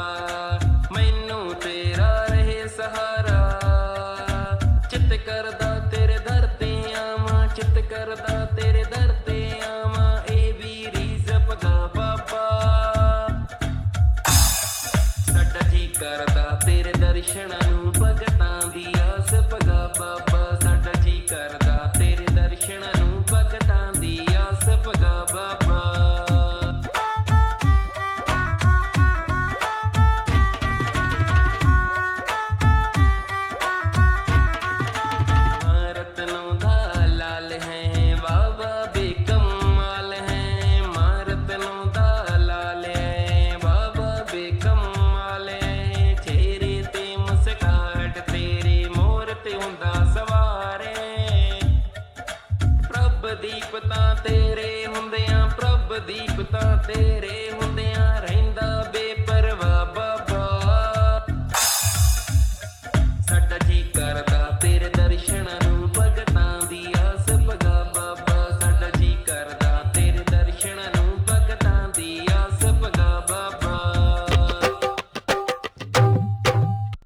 ਮੈਨੂੰ ਤੇਰਾ ਰਹੇ ਸਹਾਰਾ। ਚਿੱਤ ਕਰਦਾ ਤੇਰੇ ਦਰ ਤੇ ਆਵਾਂ, ਚਿੱਤ ਕਰਦਾ ਤੇਰੇ ਦਰ ਤੇ ਆਵਾਂ, ਇਹ ਵੀ ਰੀਸ ਪਗਾ ਬਾਬਾ। ਸਾਡਾ ਜੀ ਕਰਦਾ ਤੇਰੇ ਦਰਸ਼ਨਾਂ ਨੂੰ, ਭਗਤਾਂ ਦੀ ਆਸ ਪਗਾ ਬਾਬਾ। ਸਾਡਾ ਜੀ ਕਰਦਾ ਤੇਰੇ ਦਰਸ਼ਨਾਂ ਨੂੰ, ਭਗਤਾਂ ਦੀ ਆਸ ਪਗਾ ਬਾਬਾ। रत्नों दा लाल है बाबा बेकमाल है, रत्नों दा लाल है बाबा बेकमाल है। चेहरे ते मुस्काहट तेरे, मोर ते हुंदा सवार है। प्रभ दीप तां तेरे हुंदियां, प्रभ दीप तां तेरे हुंदियां, रहिंदा बेपरवाह बाबा। साडा जी करदा